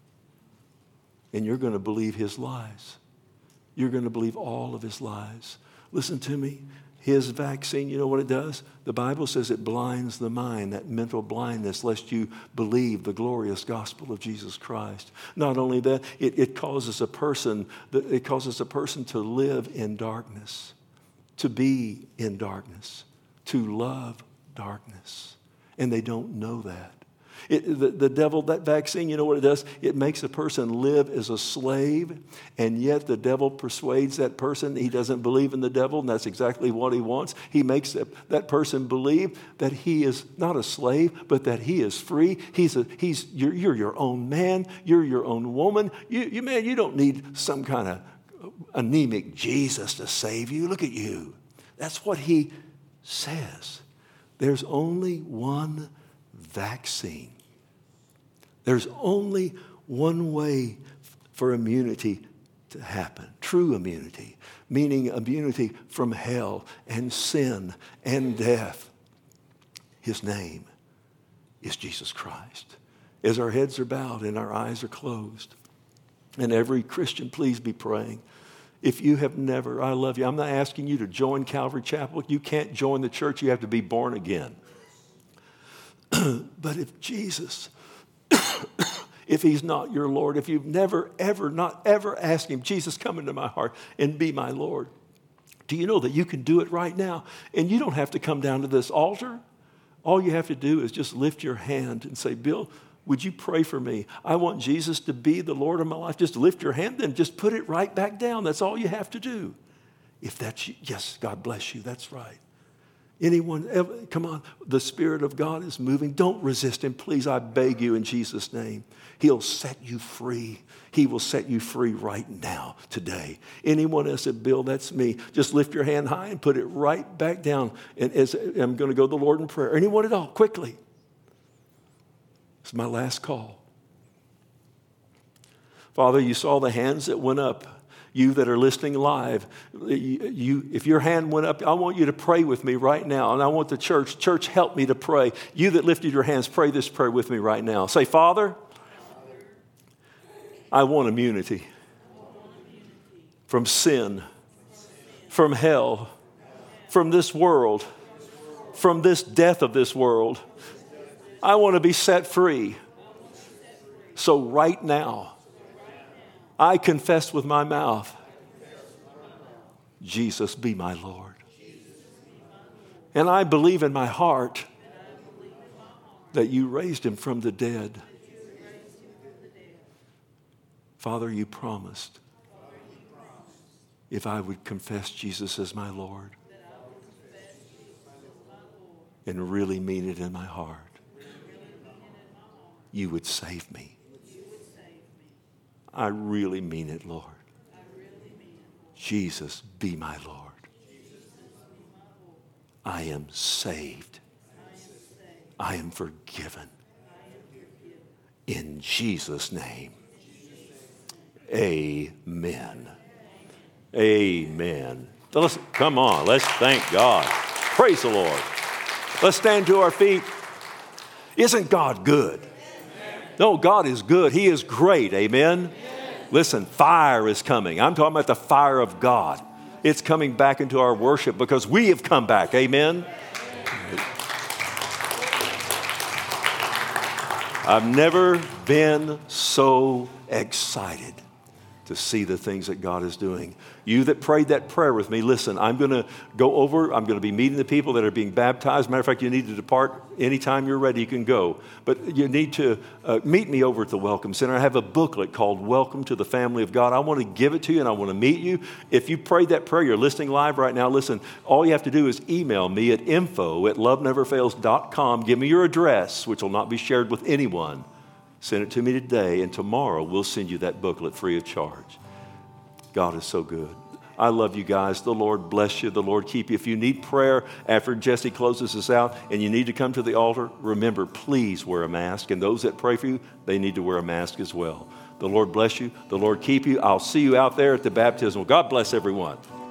And you're going to believe his lies. You're going to believe all of his lies. Listen to me. His vaccine, you know what it does? The Bible says it blinds the mind, that mental blindness, lest you believe the glorious gospel of Jesus Christ. Not only that, it, it causes a person, it causes a person to live in darkness, to be in darkness, to love darkness. And they don't know that. It, the, the devil, that vaccine, you know what it does? It makes a person live as a slave, and yet the devil persuades that person he doesn't believe in the devil, and that's exactly what he wants. He makes that, that person believe that he is not a slave, but that he is free. He's a, he's, you're, you're your own man. You're your own woman. You, you, man, you don't need some kind of anemic Jesus to save you. Look at you. That's what he says. There's only one vaccine. There's only one way for immunity to happen, true immunity, meaning immunity from hell and sin and death. His name is Jesus Christ. As our heads are bowed and our eyes are closed, and every Christian, please be praying. If you have never, I love you. I'm not asking you to join Calvary Chapel. You can't join the church. You have to be born again. But if Jesus, if he's not your Lord, if you've never, ever, not ever asked him, Jesus, come into my heart and be my Lord, do you know that you can do it right now? And you don't have to come down to this altar. All you have to do is just lift your hand and say, Bill, would you pray for me? I want Jesus to be the Lord of my life. Just lift your hand and just put it right back down. That's all you have to do. If that's you, yes, God bless you. That's right. Anyone, ever, come on, the Spirit of God is moving. Don't resist him, please. I beg you in Jesus' name. He'll set you free. He will set you free right now, today. Anyone else said, Bill, that's me. Just lift your hand high and put it right back down. And as I'm going to go to the Lord in prayer. Anyone at all, quickly. It's my last call. Father, you saw the hands that went up. You that are listening live, you, if your hand went up, I want you to pray with me right now. And I want the church, church, help me to pray. You that lifted your hands, pray this prayer with me right now. Say, Father, I want immunity from sin, from hell, from this world, from this death of this world. I want to be set free. So right now, I confess with my mouth, Jesus be my Lord. And I believe in my heart that you raised him from the dead. Father, you promised if I would confess Jesus as my Lord and really mean it in my heart, you would save me. I really mean it, Lord. Jesus, be my Lord. I am saved. I am forgiven. In Jesus' name. Amen. Amen. So let's, come on, let's thank God. Praise the Lord. Let's stand to our feet. Isn't God good? No, God is good. He is great. Amen. Listen, fire is coming. I'm talking about the fire of God. It's coming back into our worship because we have come back. Amen. I've never been so excited to see the things that God is doing. You that prayed that prayer with me, listen, I'm going to go over, I'm going to be meeting the people that are being baptized. Matter of fact, you need to depart anytime you're ready, you can go. But you need to uh, meet me over at the Welcome Center. I have a booklet called Welcome to the Family of God. I want to give it to you and I want to meet you. If you prayed that prayer, you're listening live right now, listen, all you have to do is email me at info at love never fails dot com. Give me your address, which will not be shared with anyone. Send it to me today, and tomorrow we'll send you that booklet free of charge. God is so good. I love you guys. The Lord bless you. The Lord keep you. If you need prayer after Jesse closes us out and you need to come to the altar, remember, please wear a mask. And those that pray for you, they need to wear a mask as well. The Lord bless you. The Lord keep you. I'll see you out there at the baptismal. God bless everyone.